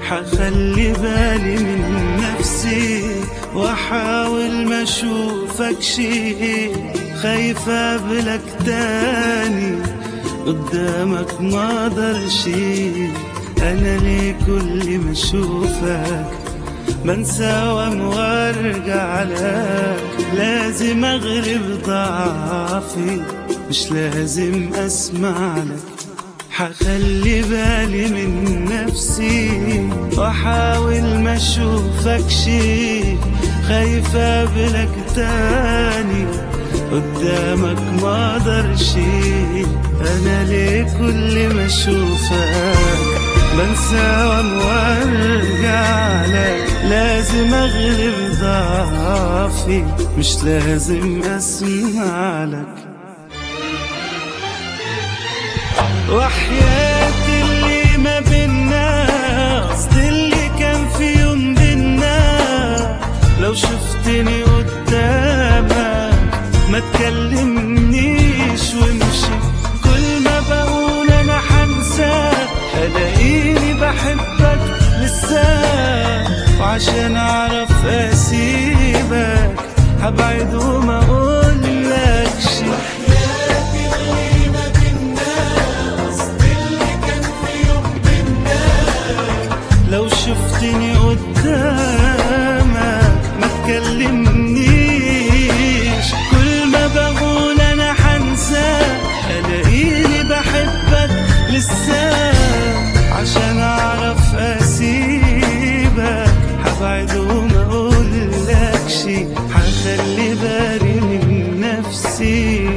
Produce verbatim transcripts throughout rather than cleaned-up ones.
حخلي بالي من نفسي واحاول ما اشوفك شي، خايف اقابلك تاني قدامك ما اقدرش. انا ليه كل ما اشوفك بنسى وارجع لك، لازم اغلب ضعفي مش لازم اسمع لك. حخلي بالي من نفسي واحاول ما اشوفك شي، خايف اقابلك تاني قدامك ما اقدرش. انا ليه كل ما اشوفك بنسى وارجع لك، لازم اغلب ضعفي مش لازم اسمع لك. وحياة اللي ما بينا قصدي اللي كان في يوم بينا، لو شفتني قدامك ما تكلمنيش وامشي، كل ما بقول انا حنساك الاقيني بحبك لسه، وعشان اعرف اسيبك هبعد وما اقولكش. لو شفتني قدامك ما تكلمنيش، كل ما بقول انا حنساك الاقيني بحبك لسه، عشان اعرف اسيبك هبعد وما اقولكش. حخلي بالي من نفسي.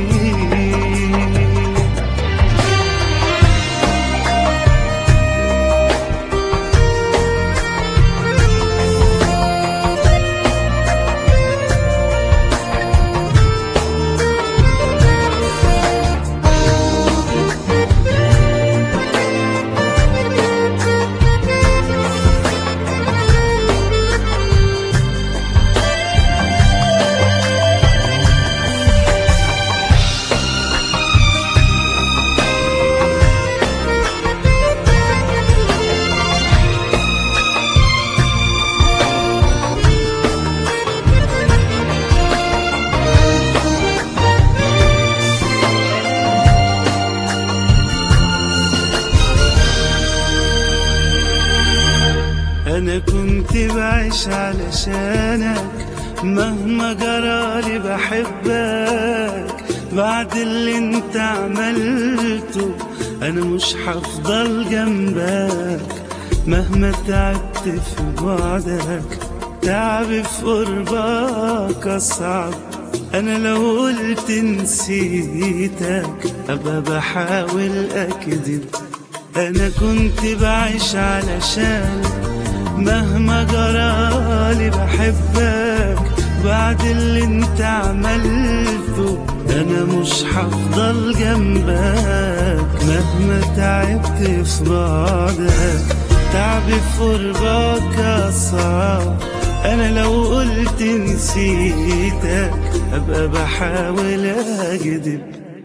أنا كنت بعيش علشانك مهما جرالي بحبك، بعد اللي انت عملته أنا مش هفضل جنبك، مهما تعبت في بعدك تعبي في قربك أصعب. أنا لو قلت نسيتك أبقى بحاول أكذب، أنا كنت بعيش علشانك مهما جرالي بحبك، بعد اللي انت عملته انا مش هفضل جنبك، مهما تعبت في بعدك تعبي في قربك اصعب. انا لو قلت نسيتك ابقى بحاول اكذب.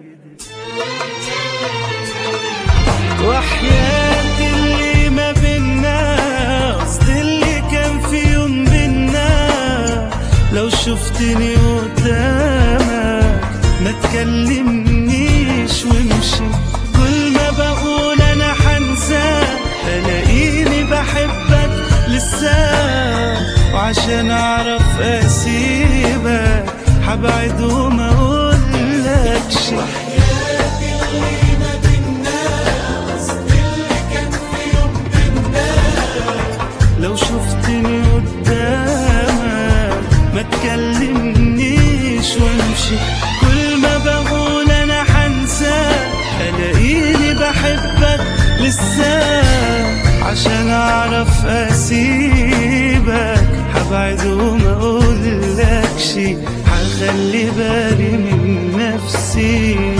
وحياتي اللي ما بينا قصدي اللي كان في يوم بينا، لو شفتني قدامك ما تكلمنيش وامشي، كل ما بقول انا حنساك الاقيني بحبك لسه، وعشان اعرف اسيبك هبعد وما اقولكش. لو شفتني قدامك ما تكلمنيش وامشي، كل ما بقول انا حنساك الاقيني بحبك لسه، عشان اعرف اسيبك هبعد وما اقولكش. حخلي بالي من نفسي.